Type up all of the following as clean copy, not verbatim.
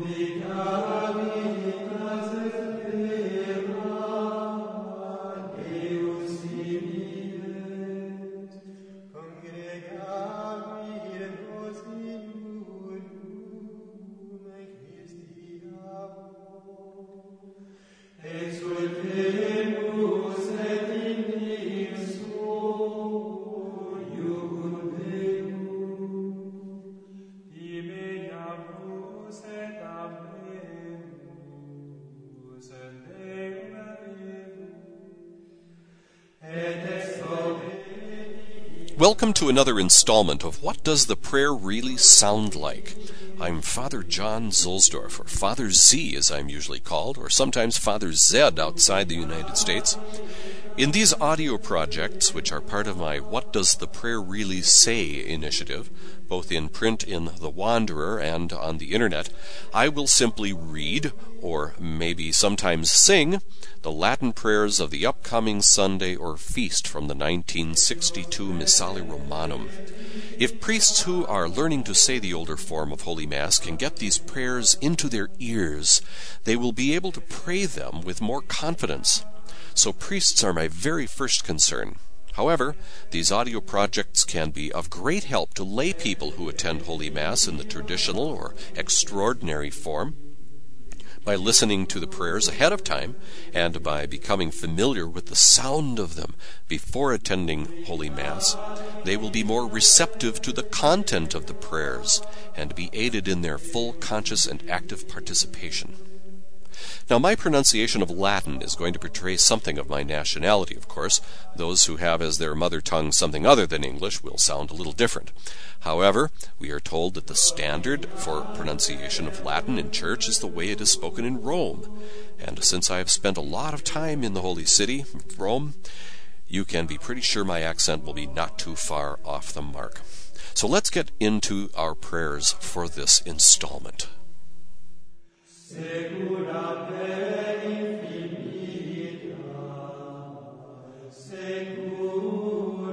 Welcome to another installment of What Does the Prayer Really Sound Like? I'm Father John Zulsdorf, or Father Z as I'm usually called, or sometimes Father Zed outside the United States. In these audio projects, which are part of my What Does the Prayer Really Say initiative, both in print in The Wanderer and on the internet, I will simply read, or maybe sometimes sing, the Latin prayers of the upcoming Sunday or feast from the 1962 Missale Romanum. If priests who are learning to say the older form of Holy Mass can get these prayers into their ears, they will be able to pray them with more confidence. So priests are my very first concern. However, these audio projects can be of great help to lay people who attend Holy Mass in the traditional or extraordinary form. By listening to the prayers ahead of time and by becoming familiar with the sound of them before attending Holy Mass, they will be more receptive to the content of the prayers and be aided in their full conscious and active participation. Now, my pronunciation of Latin is going to portray something of my nationality, of course. Those who have as their mother tongue something other than English will sound a little different. However, we are told that the standard for pronunciation of Latin in church is the way it is spoken in Rome. And since I have spent a lot of time in the Holy City, Rome, you can be pretty sure my accent will be not too far off the mark. So let's get into our prayers for this installment. Secula per infinita, seculo.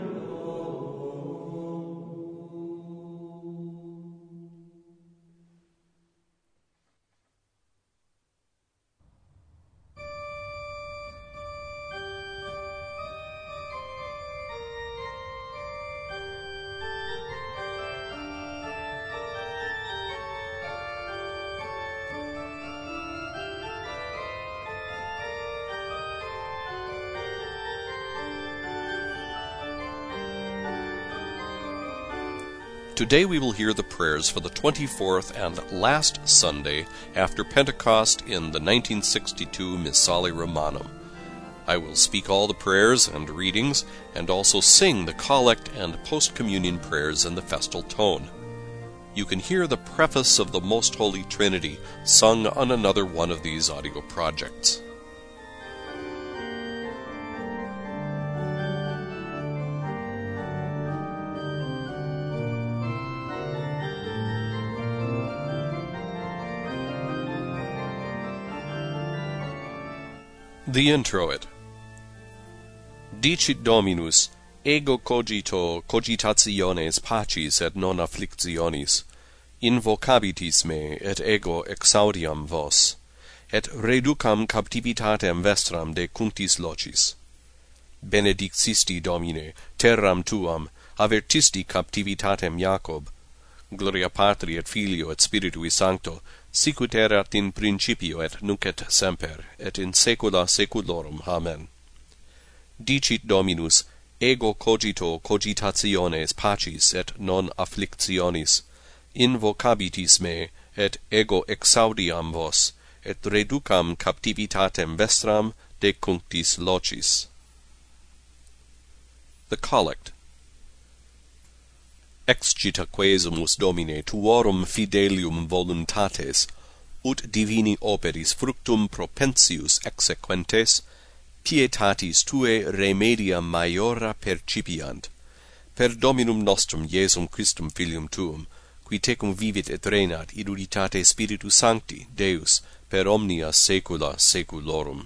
Today we will hear the prayers for the 24th and last Sunday after Pentecost in the 1962 Missale Romanum. I will speak all the prayers and readings and also sing the collect and post-communion prayers in the festal tone. You can hear the preface of the Most Holy Trinity sung on another one of these audio projects. The Introit. Dicit Dominus, ego cogito cogitationes pacis et non afflictionis, invocabitis me et ego exaudiam vos, et reducam captivitatem vestram de cunctis locis. Benedixisti Domine, terram tuam, avertisti captivitatem Jacob, gloria Patri et Filio et Spiritui Sancto, sicut erat in principio et nunc et semper, et in saecula saeculorum. Amen. Dicit Dominus, ego cogito cogitationes pacis et non afflictionis, invocabitis me, et ego exaudiam vos, et reducam captivitatem vestram de cunctis locis. The Collect. Excita quesumus Domine tuorum fidelium voluntates, ut divini operis fructum propensius exequentes, pietatis tue remedia maiora percipiant, per Dominum nostrum Iesum Christum Filium tuum, qui tecum vivit et regnat in unitate Spiritus Sancti, Deus, per omnia saecula saeculorum.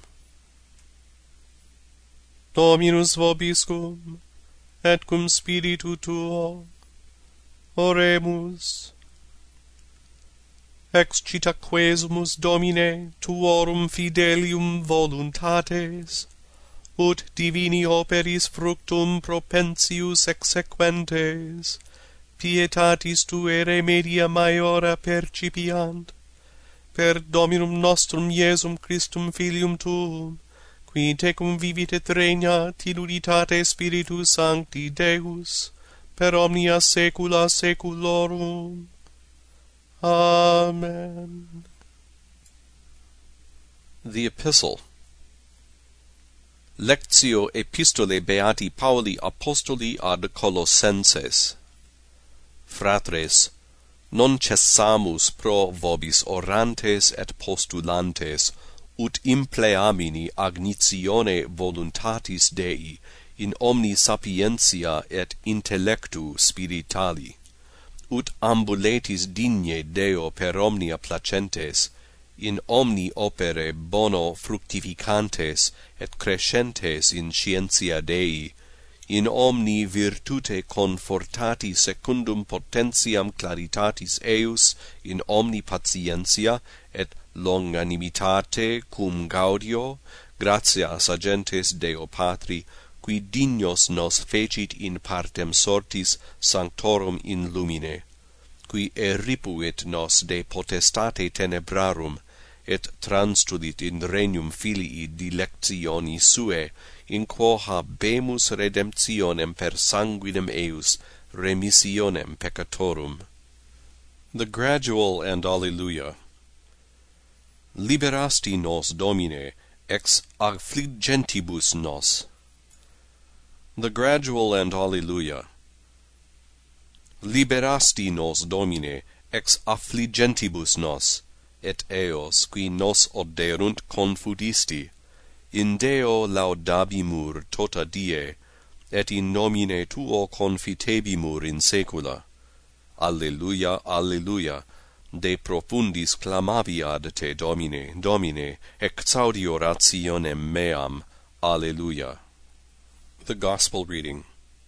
Dominus vobiscum, et cum spiritu tuo, oremus. excita quesumus Domine tuorum fidelium voluntates, ut divini operis fructum propensius exequentes, pietatis tuae remedia maiora percipiant, per Dominum nostrum Iesum Christum Filium tuum, qui tecum vivit et regnat in unitate Spiritus Sancti Deus, per omnia saecula saeculorum. Amen. The Epistle. Lectio Epistolae Beati Pauli Apostoli ad Colossenses. Fratres, non cessamus pro vobis orantes et postulantes, ut impleamini agnitione voluntatis Dei in omni sapientia et intellectu spiritali, ut ambuletis digne Deo per omnia placentes, in omni opere bono fructificantes et crescentes in scientia Dei, in omni virtute confortati secundum potentiam claritatis eius, in omni patientia et longanimitate cum gaudio, gratias agentes Deo Patri, qui dignos nos fecit in partem sortis sanctorum in lumine, qui eripuit nos de potestate tenebrarum, et transtulit in regnum filii dilectioni suae, in quo habemus redemptionem per sanguinem eius, remissionem peccatorum. The Gradual and Alleluia. Liberasti nos, Domine, ex affligentibus nos. The Gradual and Alleluia. Liberasti nos, Domine, ex affligentibus nos, et eos, qui nos oderunt confudisti, in Deo laudabimur tota die, et in nomine tuo confitebimur in saecula. Alleluia, alleluia, de profundis clamaviad te, Domine, Domine, exaudi orationem meam. Alleluia. The Gospel Reading.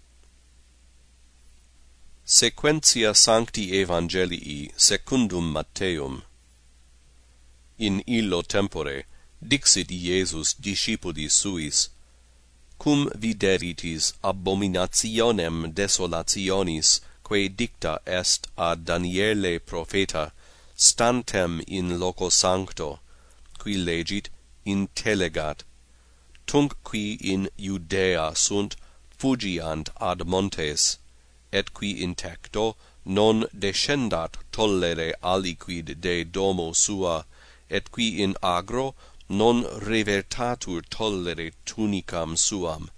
Sequentia Sancti Evangelii secundum Matteum. In illo tempore dixit Iesus discipulis suis, cum videritis abominationem desolationis, quae dicta est ad Daniele propheta, stantem in loco sancto, qui legit, intelegat, tunc qui in Judea sunt, fugiant ad montes, et qui in tecto non descendat tollere aliquid de domo sua, et qui in agro non revertatur tollere tunicam suam.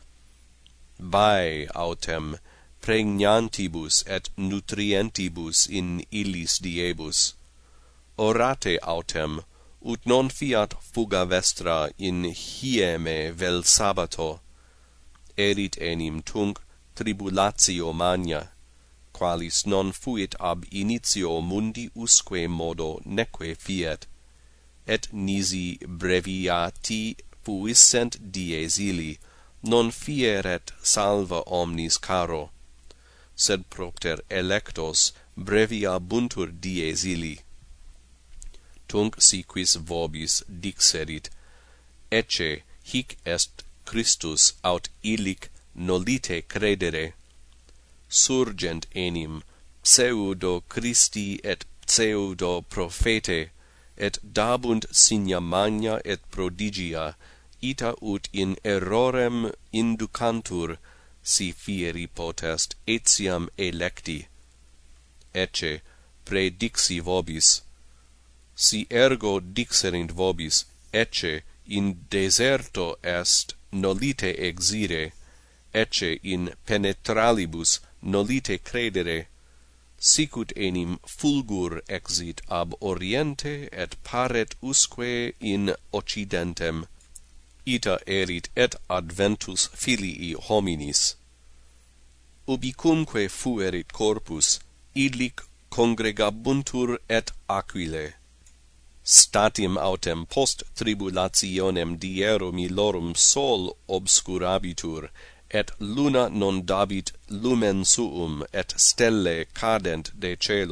Vae autem pregnantibus et nutrientibus in illis diebus. Orate autem, ut non fiat fuga vestra in hieme vel sabbato. Erit enim tunc tribulatio magna, qualis non fuit ab initio mundi usque modo neque fiat, et nisi breviati fuissent dies illi, non fieret salva omnis caro, sed propter electos breviabuntur dies illi. Tunc si quis vobis dixerit, ecce hic est Christus aut illic nolite credere, surgent enim pseudo Christi et pseudo prophete, et dabunt signa magna et prodigia, ita ut in errorem inducantur, si fieri potest etiam electi. Ecce predixi vobis, si ergo dixerint vobis, ecce in deserto est nolite exire, ecce in penetralibus nolite credere, sicut enim fulgur exit ab oriente et paret usque in occidentem, ita erit et adventus filii hominis. Ubicumque fuerit corpus, illic congregabuntur et aquile. Statim autem post tribulationem dierum illorum sol obscurabitur, et luna non dabit lumen suum, et stelle cadent de celo,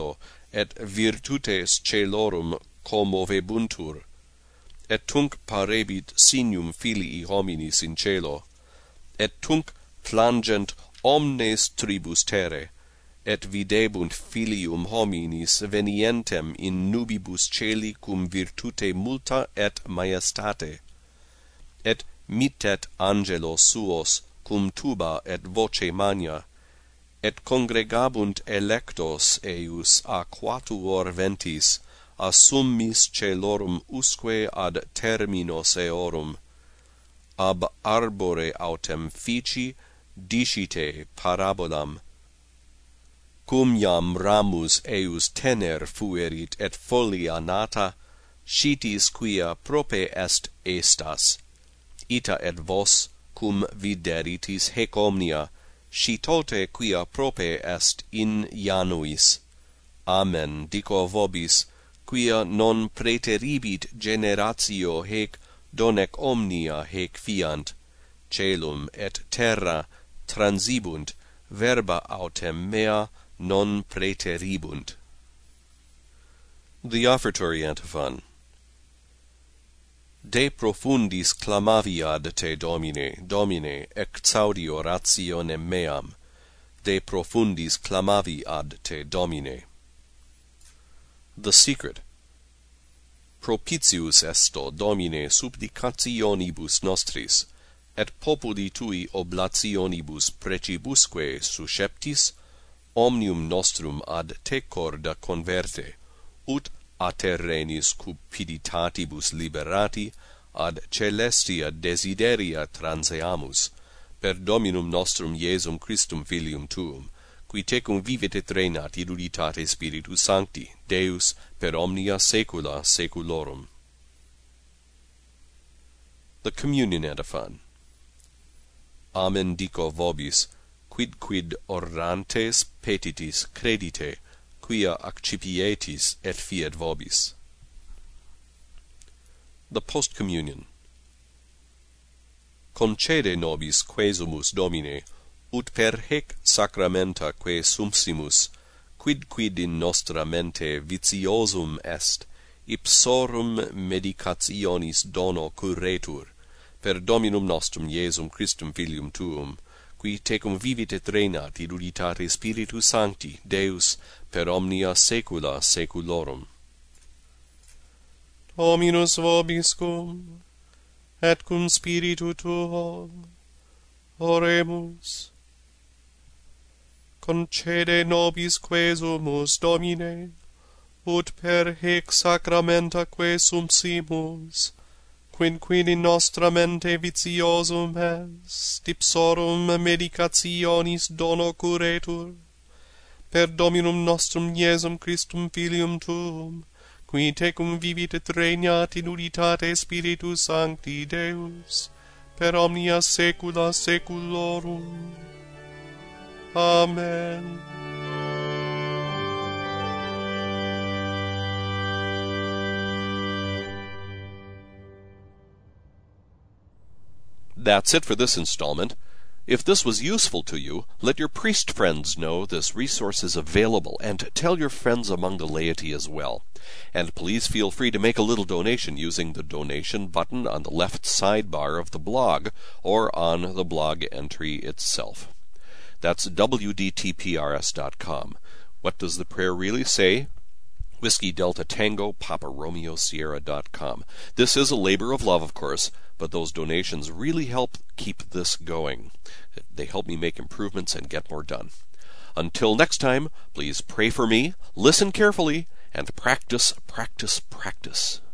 et virtutes caelorum commovebuntur, et tunc parebit signum filii hominis in caelo, et tunc plangent omnes tribus terrae, et videbunt filium hominis venientem in nubibus caeli cum virtute multa et majestate, et mittet angelos suos cum tuba et voce magna, et congregabunt electos eius a quatuor ventis, a summis caelorum usque ad terminos eorum, ab arbore autem fici dicite parabolam, cum iam ramus eius tener fuerit et folia nata, scitis quia prope est estas, ita et vos, cum videritis hec omnia, scitote quia prope est in Januis. Amen, dico vobis, quia non praeteribit generatio hec donec omnia hec fiant, caelum et terra transibunt, verba autem mea non praeteribunt. The offertory antiphon. De profundis clamavi ad te, Domine, Domine, exaudi orationem meam. De profundis clamavi ad te, Domine. The secret. Propitius esto, Domine, supplicationibus nostris, et populi tui oblationibus precibusque susceptis, omnium nostrum ad te corda converte, ut a terrenis cupiditatibus liberati, ad celestia desideria transeamus, per Dominum nostrum Iesum Christum Filium Tuum, qui tecum vivit et regnat in unitate Spiritus Sancti, Deus, per omnia saecula saeculorum. The Communion Antiphon. Amen dico vobis, quid orantes petitis credite, quia accipietis et fiat vobis. The Postcommunion. Concede nobis quesumus, Domine, ut per hec sacramenta que sumpsimus, quid in nostra mente vitiosum est, ipsorum medicationis dono curretur, per Dominum nostrum Iesum Christum Filium Tuum, qui tecum vivit et regnat in unitate Spiritus Sancti, Deus, per omnia saecula saeculorum. Dominus vobiscum, et cum spiritu tuo, oremus. Concede nobis quesumus, Domine, ut per hec sacramenta que sumpsimus, quid in nostra mente vitiosum est, ipsorum medicationis dono curretur, per Dominum nostrum Iesum Christum Filium Tuum, qui tecum vivit et regnat in unitate Spiritus Sancti, Deus, per omnia saecula saeculorum. Amen. That's it for this installment. If this was useful to you, let your priest friends know this resource is available, and tell your friends among the laity as well. And please feel free to make a little donation using the donation button on the left sidebar of the blog or on the blog entry itself. That's wdtprs.com. What does the prayer really say? Whiskey Delta Tango Papa Romeo Sierra.com. This is a labor of love, of course, but those donations really help keep this going. They help me make improvements and get more done. Until next time, please pray for me, listen carefully, and practice, practice, practice.